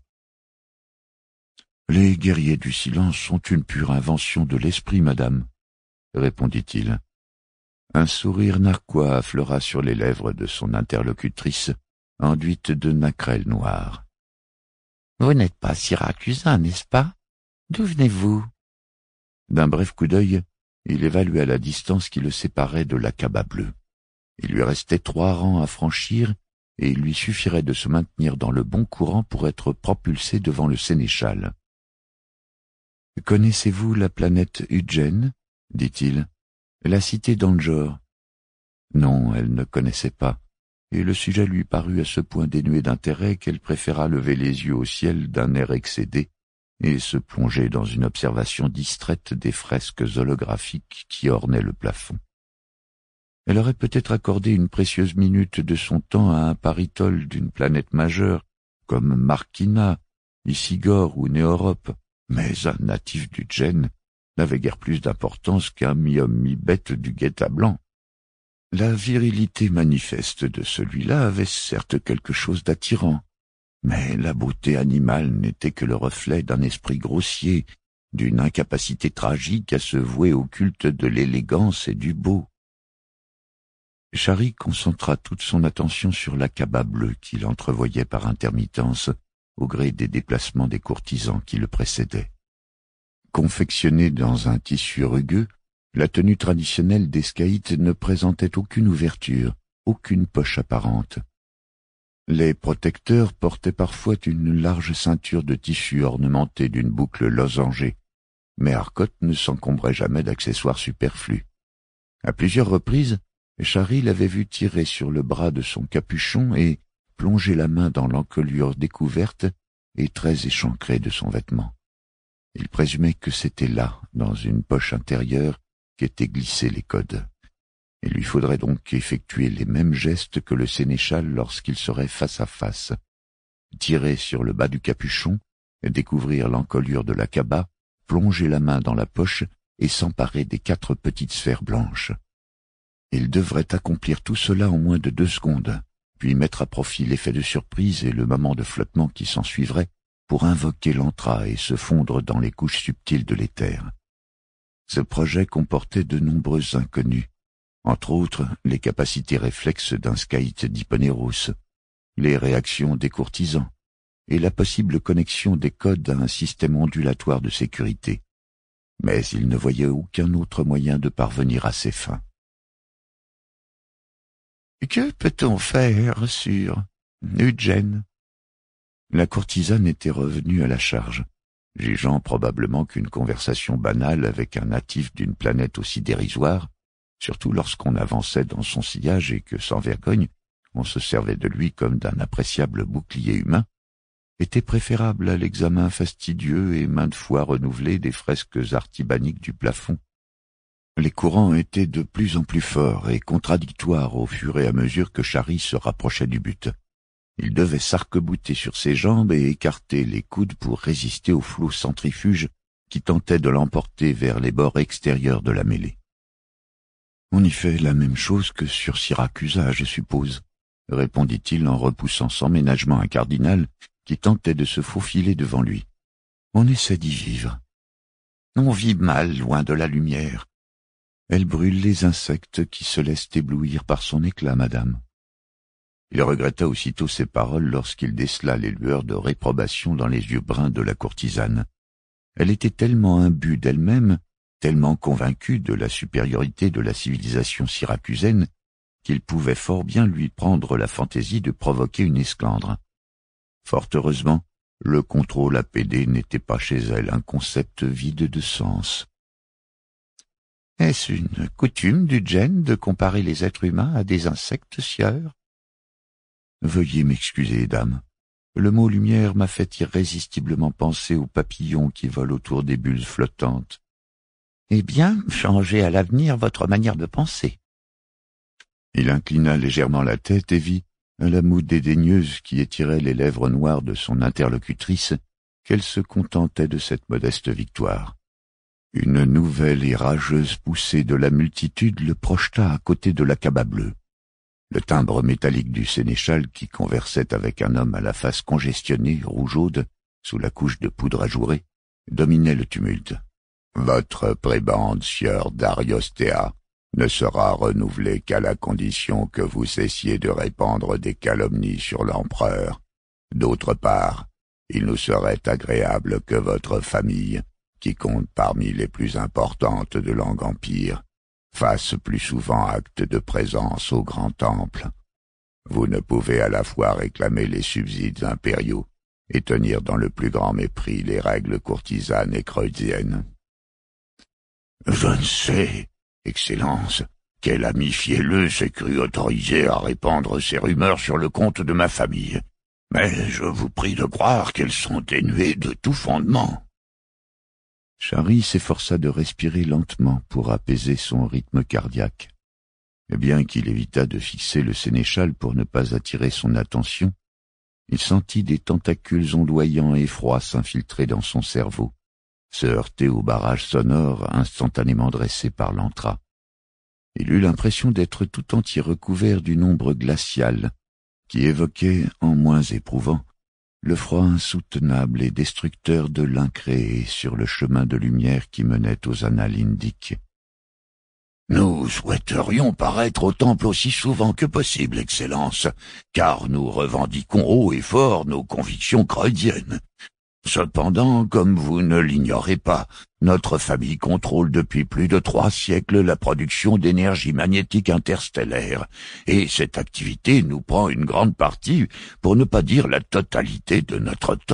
« Les guerriers du silence sont une pure invention de l'esprit, madame, » répondit-il. Un sourire narquois affleura sur les lèvres de son interlocutrice, enduite de nacrelle noire. « Vous n'êtes pas syracusain, n'est-ce pas? D'où venez-vous » D'un bref coup d'œil, il évalua la distance qui le séparait de la Kaaba bleue. Il lui restait 3 rangs à franchir, et il lui suffirait de se maintenir dans le bon courant pour être propulsé devant le sénéchal. « Connaissez-vous la planète Ugène » dit-il. « La cité d'Anjor » Non, elle ne connaissait pas, et le sujet lui parut à ce point dénué d'intérêt qu'elle préféra lever les yeux au ciel d'un air excédé et se plonger dans une observation distraite des fresques holographiques qui ornaient le plafond. Elle aurait peut-être accordé une précieuse minute de son temps à un paritole d'une planète majeure, comme Markina, Isigor ou Néorope, mais un natif du Djenne n'avait guère plus d'importance qu'un mi-homme mi-bête du Guet-à blanc. La virilité manifeste de celui-là avait certes quelque chose d'attirant, mais la beauté animale n'était que le reflet d'un esprit grossier, d'une incapacité tragique à se vouer au culte de l'élégance et du beau. Chari concentra toute son attention sur la Kaaba bleue qu'il entrevoyait par intermittence au gré des déplacements des courtisans qui le précédaient. Confectionnée dans un tissu rugueux, la tenue traditionnelle des Scaïtes ne présentait aucune ouverture, aucune poche apparente. Les protecteurs portaient parfois une large ceinture de tissu ornementée d'une boucle losangée, mais Arcot ne s'encombrait jamais d'accessoires superflus. À plusieurs reprises, Chari l'avait vu tirer sur le bras de son capuchon et plonger la main dans l'encolure découverte et très échancrée de son vêtement. Il présumait que c'était là, dans une poche intérieure, qu'étaient glissés les codes. Il lui faudrait donc effectuer les mêmes gestes que le sénéchal lorsqu'il serait face à face. Tirer sur le bas du capuchon, découvrir l'encolure de la cabas, plonger la main dans la poche et s'emparer des 4 petites sphères blanches. Il devrait accomplir tout cela en moins de 2 secondes, puis mettre à profit l'effet de surprise et le moment de flottement qui s'ensuivrait pour invoquer l'antra et se fondre dans les couches subtiles de l'éther. Ce projet comportait de nombreuses inconnues, entre autres les capacités réflexes d'un scaïte d'Hipponéros, les réactions des courtisans et la possible connexion des codes à un système ondulatoire de sécurité. Mais il ne voyait aucun autre moyen de parvenir à ses fins. Que peut-on faire sur Ugène? La courtisane était revenue à la charge, jugeant probablement qu'une conversation banale avec un natif d'une planète aussi dérisoire, surtout lorsqu'on avançait dans son sillage et que, sans vergogne, on se servait de lui comme d'un appréciable bouclier humain, était préférable à l'examen fastidieux et maintes fois renouvelé des fresques artibaniques du plafond. Les courants étaient de plus en plus forts et contradictoires au fur et à mesure que Chari se rapprochait du but. Il devait s'arc-bouter sur ses jambes et écarter les coudes pour résister au flot centrifuge qui tentait de l'emporter vers les bords extérieurs de la mêlée. On y fait la même chose que sur Syracusa, je suppose, répondit-il en repoussant sans ménagement un cardinal qui tentait de se faufiler devant lui. On essaie d'y vivre. On vit mal loin de la lumière. Elle brûle les insectes qui se laissent éblouir par son éclat, madame. Il regretta aussitôt ces paroles lorsqu'il décela les lueurs de réprobation dans les yeux bruns de la courtisane. Elle était tellement imbue d'elle-même, tellement convaincue de la supériorité de la civilisation syracusaine, qu'il pouvait fort bien lui prendre la fantaisie de provoquer une esclandre. Fort heureusement, le contrôle APD n'était pas chez elle un concept vide de sens. Est-ce une coutume du Djinn de comparer les êtres humains à des insectes, sieur? Veuillez m'excuser, dame. Le mot lumière m'a fait irrésistiblement penser aux papillons qui volent autour des bulles flottantes. Eh bien, changez à l'avenir votre manière de penser. Il inclina légèrement la tête et vit, à la moue dédaigneuse qui étirait les lèvres noires de son interlocutrice, qu'elle se contentait de cette modeste victoire. Une nouvelle et rageuse poussée de la multitude le projeta à côté de la cabas bleue. Le timbre métallique du sénéchal qui conversait avec un homme à la face congestionnée, rougeaude, sous la couche de poudre ajourée, dominait le tumulte. « Votre prébende, sieur Dariostea, ne sera renouvelée qu'à la condition que vous cessiez de répandre des calomnies sur l'empereur. D'autre part, il nous serait agréable que votre famille, qui compte parmi les plus importantes de l'Empire, fasse plus souvent acte de présence au grand temple. Vous ne pouvez à la fois réclamer les subsides impériaux et tenir dans le plus grand mépris les règles courtisanes et creusiennes. Je ne sais, Excellence, quel ami fielleux s'est cru autorisé à répandre ces rumeurs sur le compte de ma famille, mais je vous prie de croire qu'elles sont dénuées de tout fondement. Chari s'efforça de respirer lentement pour apaiser son rythme cardiaque. Et bien qu'il évita de fixer le sénéchal pour ne pas attirer son attention, il sentit des tentacules ondoyants et froids s'infiltrer dans son cerveau, se heurter au barrage sonore instantanément dressé par l'antra. Il eut l'impression d'être tout entier recouvert d'une ombre glaciale qui évoquait, en moins éprouvant, le froid insoutenable et destructeur de l'incréé sur le chemin de lumière qui menait aux annales indiques. « Nous souhaiterions paraître au temple aussi souvent que possible, Excellence, car nous revendiquons haut et fort nos convictions creudiennes. Cependant, comme vous ne l'ignorez pas, notre famille contrôle depuis plus de 3 siècles la production d'énergie magnétique interstellaire, et cette activité nous prend une grande partie, pour ne pas dire la totalité de notre temps. »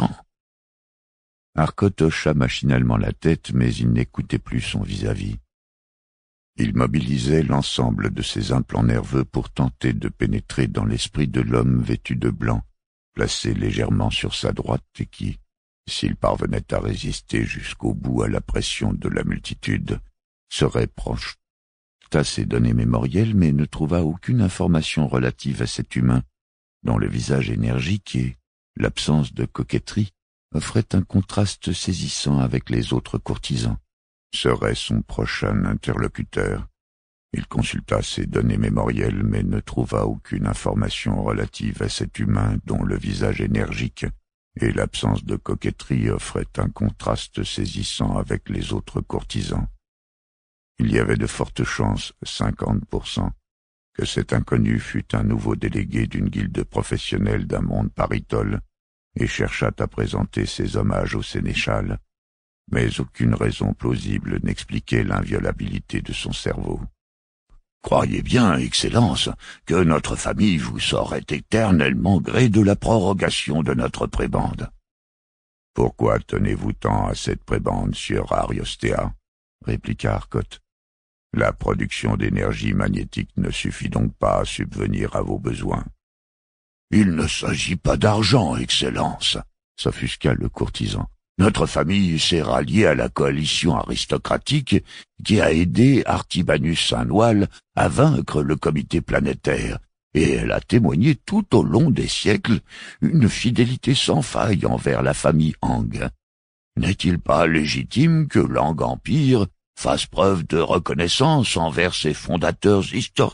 Arcot hocha machinalement la tête, mais il n'écoutait plus son vis-à-vis. Il mobilisait l'ensemble de ses implants nerveux pour tenter de pénétrer dans l'esprit de l'homme vêtu de blanc, placé légèrement sur sa droite et qui, s'il parvenait à résister jusqu'au bout à la pression de la multitude, serait proche à ses données mémorielles, mais ne trouva aucune information relative à cet humain, dont le visage énergique et l'absence de coquetterie offraient un contraste saisissant avec les autres courtisans. Serait son prochain interlocuteur. Il consulta ses données mémorielles, mais ne trouva aucune information relative à cet humain dont le visage énergique et l'absence de coquetterie offraient un contraste saisissant avec les autres courtisans. Il y avait de fortes chances, 50%, que cet inconnu fût un nouveau délégué d'une guilde professionnelle d'un monde paritole et cherchât à présenter ses hommages au sénéchal, mais aucune raison plausible n'expliquait l'inviolabilité de son cerveau. « Croyez bien, Excellence, que notre famille vous saurait éternellement gré de la prorogation de notre prébende. »« Pourquoi tenez-vous tant à cette prébende, sieur Ariostea ?» répliqua Arcot. « La production d'énergie magnétique ne suffit donc pas à subvenir à vos besoins. »« Il ne s'agit pas d'argent, Excellence, » s'offusqua le courtisan. « Notre famille s'est ralliée à la coalition aristocratique qui a aidé Artibanus Saint-Noal à vaincre le comité planétaire, et elle a témoigné tout au long des siècles une fidélité sans faille envers la famille Ang. N'est-il pas légitime que l'Ang Empire fasse preuve de reconnaissance envers ses fondateurs historiques ?»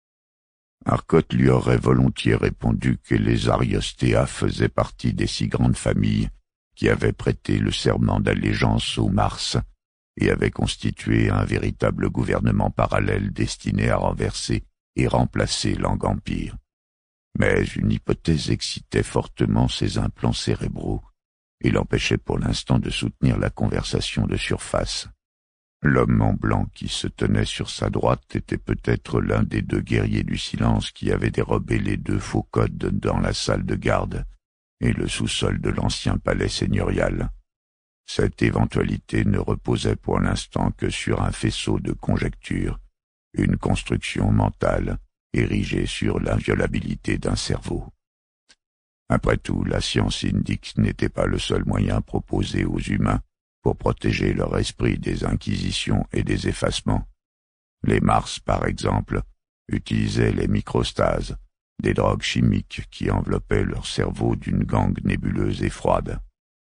Arcot lui aurait volontiers répondu que les Ariostea faisaient partie des six grandes familles qui avaient prêté le serment d'allégeance au Mars et avaient constitué un véritable gouvernement parallèle destiné à renverser et remplacer l'Ang Empire. Mais une hypothèse excitait fortement ses implants cérébraux et l'empêchait pour l'instant de soutenir la conversation de surface. L'homme en blanc qui se tenait sur sa droite était peut-être l'un des deux guerriers du silence qui avaient dérobé les deux faux codes dans la salle de garde et le sous-sol de l'ancien palais seigneurial. Cette éventualité ne reposait pour l'instant que sur un faisceau de conjectures, une construction mentale érigée sur l'inviolabilité d'un cerveau. Après tout, la science indique n'était pas le seul moyen proposé aux humains pour protéger leur esprit des inquisitions et des effacements. Les Mars, par exemple, utilisaient les microstases, des drogues chimiques qui enveloppaient leur cerveau d'une gangue nébuleuse et froide.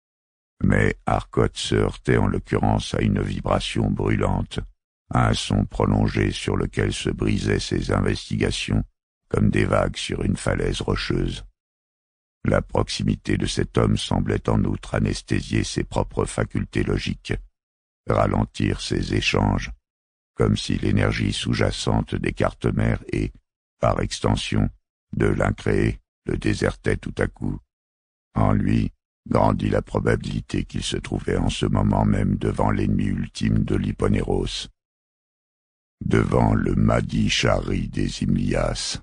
Mais Arcot se heurtait en l'occurrence à une vibration brûlante, à un son prolongé sur lequel se brisaient ses investigations comme des vagues sur une falaise rocheuse. La proximité de cet homme semblait en outre anesthésier ses propres facultés logiques, ralentir ses échanges, comme si l'énergie sous-jacente des cartes-mères et, par extension, de l'incréé le désertait tout à coup. En lui grandit la probabilité qu'il se trouvait en ce moment même devant l'ennemi ultime de l'Hyponéros, devant le Mahdi Shari des Imlias.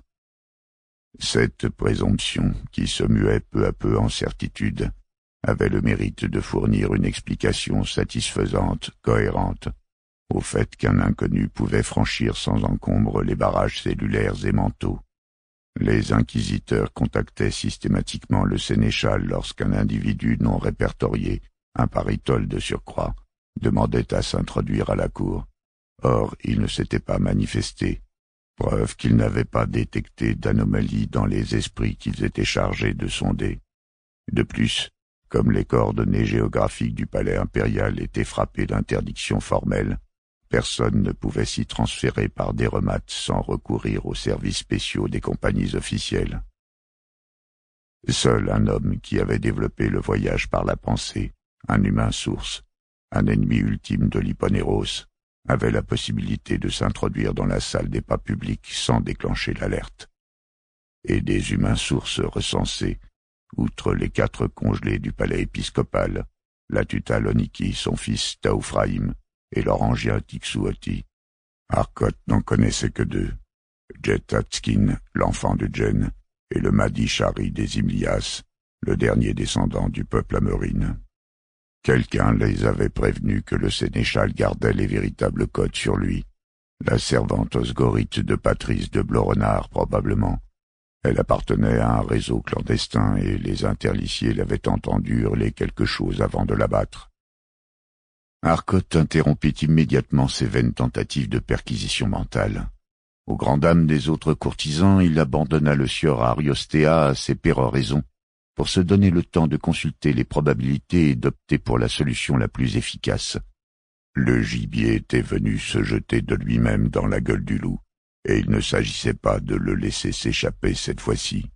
Cette présomption, qui se muait peu à peu en certitude, avait le mérite de fournir une explication satisfaisante, cohérente, au fait qu'un inconnu pouvait franchir sans encombre les barrages cellulaires et mentaux. Les inquisiteurs contactaient systématiquement le sénéchal lorsqu'un individu non répertorié, un paritole de surcroît, demandait à s'introduire à la cour. Or, il ne s'était pas manifesté, preuve qu'ils n'avaient pas détecté d'anomalie dans les esprits qu'ils étaient chargés de sonder. De plus, comme les coordonnées géographiques du palais impérial étaient frappées d'interdiction formelle, personne ne pouvait s'y transférer par des remates sans recourir aux services spéciaux des compagnies officielles. Seul un homme qui avait développé le voyage par la pensée, un humain source, un ennemi ultime de l'Hyponéros, avait la possibilité de s'introduire dans la salle des pas publics sans déclencher l'alerte. Et des humains sources recensés, outre les 4 congelés du palais épiscopal, la Tuta Loniki, son fils Taoufraïm, et l'orangien Tixuoti, Arcot n'en connaissait que 2, Jet Atskin, l'enfant de Jen, et le Mahdi Shari des Imlias, le dernier descendant du peuple amérine. Quelqu'un les avait prévenus que le sénéchal gardait les véritables codes sur lui, La servante osgorite de Patrice de Blorenard, probablement. Elle appartenait à un réseau clandestin et les interliciers l'avaient entendu hurler quelque chose avant de l'abattre. Arcotte interrompit immédiatement ses vaines tentatives de perquisition mentale. Aux grandes dames des autres courtisans, il abandonna le sieur Ariostea à ses péroraisons pour se donner le temps de consulter les probabilités et d'opter pour la solution la plus efficace. Le gibier était venu se jeter de lui-même dans la gueule du loup, et il ne s'agissait pas de le laisser s'échapper cette fois-ci.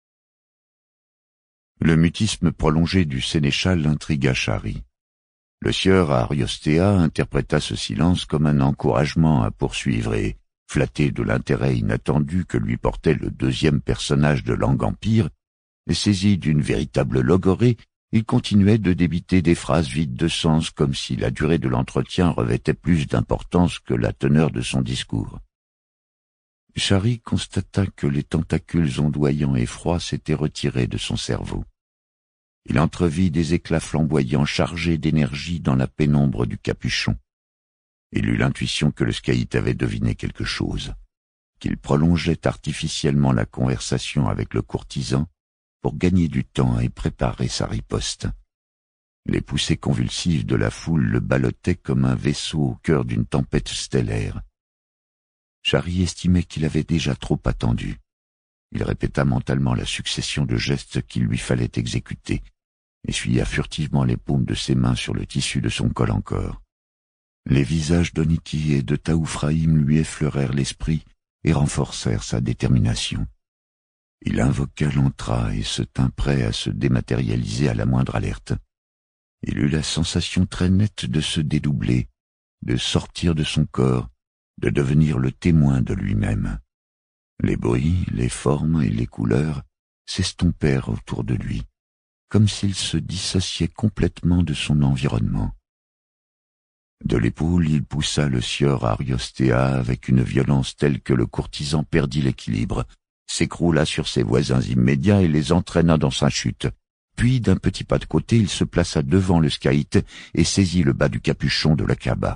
Le mutisme prolongé du sénéchal intrigua Chary. Le sieur Ariostea interpréta ce silence comme un encouragement à poursuivre et, flatté de l'intérêt inattendu que lui portait le deuxième personnage de Langue-Empire, et saisi d'une véritable logorée, il continuait de débiter des phrases vides de sens comme si la durée de l'entretien revêtait plus d'importance que la teneur de son discours. Chary constata que les tentacules ondoyants et froids s'étaient retirés de son cerveau. Il entrevit des éclats flamboyants chargés d'énergie dans la pénombre du capuchon. Il eut l'intuition que le scaït avait deviné quelque chose, qu'il prolongeait artificiellement la conversation avec le courtisan pour gagner du temps et préparer sa riposte. Les poussées convulsives de la foule le ballottaient comme un vaisseau au cœur d'une tempête stellaire. Chary estimait qu'il avait déjà trop attendu. Il répéta mentalement la succession de gestes qu'il lui fallait exécuter, essuya furtivement les paumes de ses mains sur le tissu de son col encore. Les visages d'Oniki et de Taoufraïm lui effleurèrent l'esprit et renforcèrent sa détermination. Il invoqua l'antra et se tint prêt à se dématérialiser à la moindre alerte. Il eut la sensation très nette de se dédoubler, de sortir de son corps, de devenir le témoin de lui-même. Les bruits, les formes et les couleurs s'estompèrent autour de lui, comme s'il se dissociait complètement de son environnement. De l'épaule, il poussa le sieur Ariostea avec une violence telle que le courtisan perdit l'équilibre, s'écroula sur ses voisins immédiats et les entraîna dans sa chute. Puis, d'un petit pas de côté, il se plaça devant le scaït et saisit le bas du capuchon de l'Aqaba.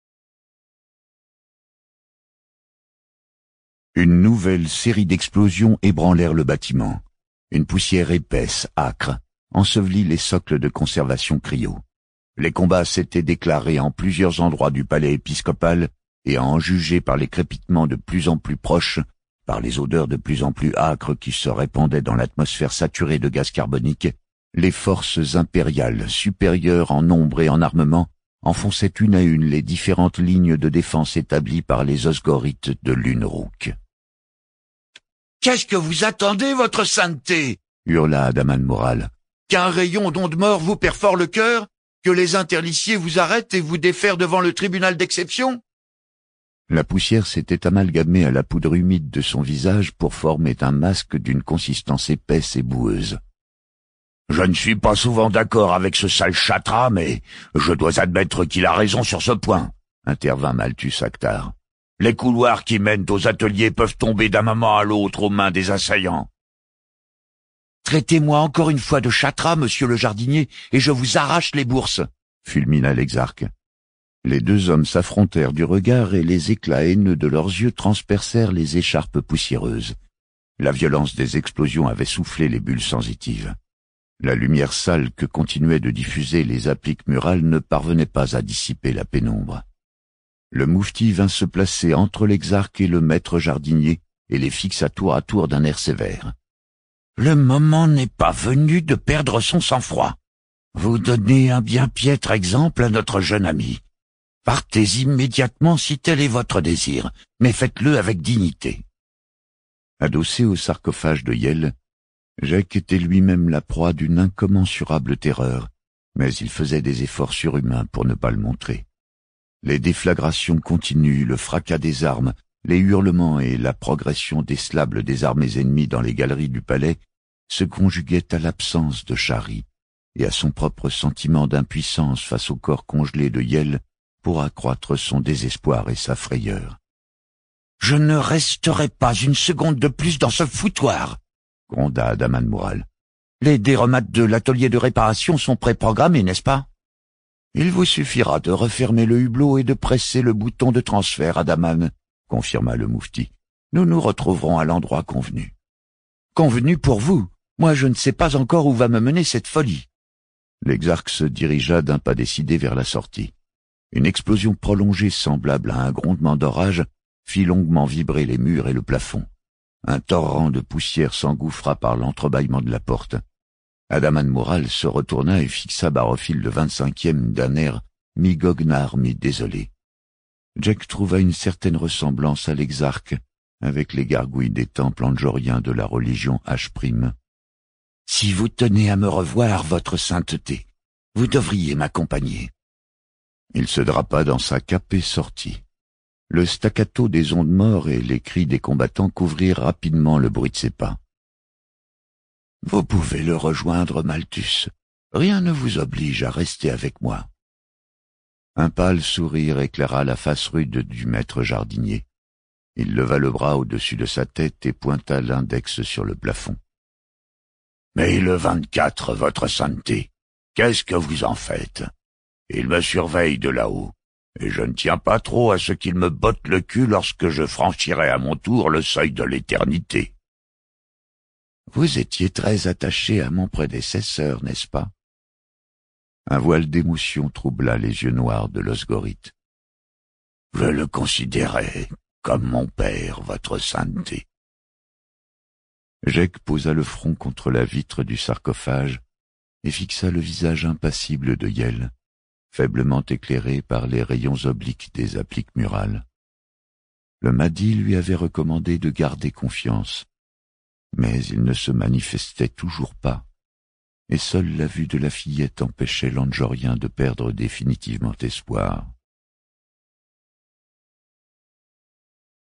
Une nouvelle série d'explosions ébranlèrent le bâtiment. Une poussière épaisse, âcre, ensevelit les socles de conservation cryo. Les combats s'étaient déclarés en plusieurs endroits du palais épiscopal et à en juger par les crépitements de plus en plus proches, par les odeurs de plus en plus âcres qui se répandaient dans l'atmosphère saturée de gaz carbonique, les forces impériales, supérieures en nombre et en armement, enfonçaient une à une les différentes lignes de défense établies par les osgorites de Lunerouk. « Qu'est-ce que vous attendez, votre sainteté » hurla Adaman Moral. « Qu'un rayon d'onde mort vous perfore le cœur ? Que les interliciers vous arrêtent et vous défèrent devant le tribunal d'exception ?» La poussière s'était amalgamée à la poudre humide de son visage pour former un masque d'une consistance épaisse et boueuse. « Je ne suis pas souvent d'accord avec ce sale chatra, mais je dois admettre qu'il a raison sur ce point, » intervint Malthus Actar. « Les couloirs qui mènent aux ateliers peuvent tomber d'un moment à l'autre aux mains des assaillants. »« Traitez-moi encore une fois de chatra, monsieur le jardinier, et je vous arrache les bourses, » fulmina l'exarque. Les deux hommes s'affrontèrent du regard et les éclats haineux de leurs yeux transpercèrent les écharpes poussiéreuses. La violence des explosions avait soufflé les bulles sensitives. La lumière sale que continuaient de diffuser les appliques murales ne parvenait pas à dissiper la pénombre. Le moufti vint se placer entre l'exarque et le maître jardinier et les fixa tour à tour d'un air sévère. « Le moment n'est pas venu de perdre son sang-froid. Vous donnez un bien piètre exemple à notre jeune ami. Partez immédiatement si tel est votre désir, mais faites-le avec dignité. » Adossé au sarcophage de Yel, Jacques était lui-même la proie d'une incommensurable terreur, mais il faisait des efforts surhumains pour ne pas le montrer. Les déflagrations continues, le fracas des armes, les hurlements et la progression décelable des armées ennemies dans les galeries du palais se conjuguaient à l'absence de Chary et à son propre sentiment d'impuissance face au corps congelé de Yel pour accroître son désespoir et sa frayeur. « Je ne resterai pas une seconde de plus dans ce foutoir !» gronda Adaman Moral. « Les déromates de l'atelier de réparation sont préprogrammés, n'est-ce pas ?» Il vous suffira de refermer le hublot et de presser le bouton de transfert, Adaman, confirma le moufti. Nous nous retrouverons à l'endroit convenu. Convenu pour vous? Moi, je ne sais pas encore où va me mener cette folie. L'exarque se dirigea d'un pas décidé vers la sortie. Une explosion prolongée semblable à un grondement d'orage fit longuement vibrer les murs et le plafond. Un torrent de poussière s'engouffra par l'entrebâillement de la porte. Adaman Moural se retourna et fixa Barofil le 25e d'un air mi-goguenard, mi-désolé. Jack trouva une certaine ressemblance à l'exarque avec les gargouilles des temples andjoriens de la religion H'. « Si vous tenez à me revoir, votre sainteté, vous devriez m'accompagner. » Il se drapa dans sa cape et sortit. Le staccato des ondes morts et les cris des combattants couvrirent rapidement le bruit de ses pas. « Vous pouvez le rejoindre, Malthus. Rien ne vous oblige à rester avec moi. » Un pâle sourire éclaira la face rude du maître jardinier. Il leva le bras au-dessus de sa tête et pointa l'index sur le plafond. « Mais le 24, votre sainteté, qu'est-ce que vous en faites? Il me surveille de là-haut, et je ne tiens pas trop à ce qu'il me botte le cul lorsque je franchirai à mon tour le seuil de l'éternité. » Vous étiez très attaché à mon prédécesseur, n'est-ce pas? Un voile d'émotion troubla les yeux noirs de l'osgorite. Je le considérais comme mon père, votre sainteté. Jek posa le front contre la vitre du sarcophage et fixa le visage impassible de Yel, faiblement éclairé par les rayons obliques des appliques murales. Le Mahdi lui avait recommandé de garder confiance, mais il ne se manifestait toujours pas, et seule la vue de la fillette empêchait l'Andjorien de perdre définitivement espoir.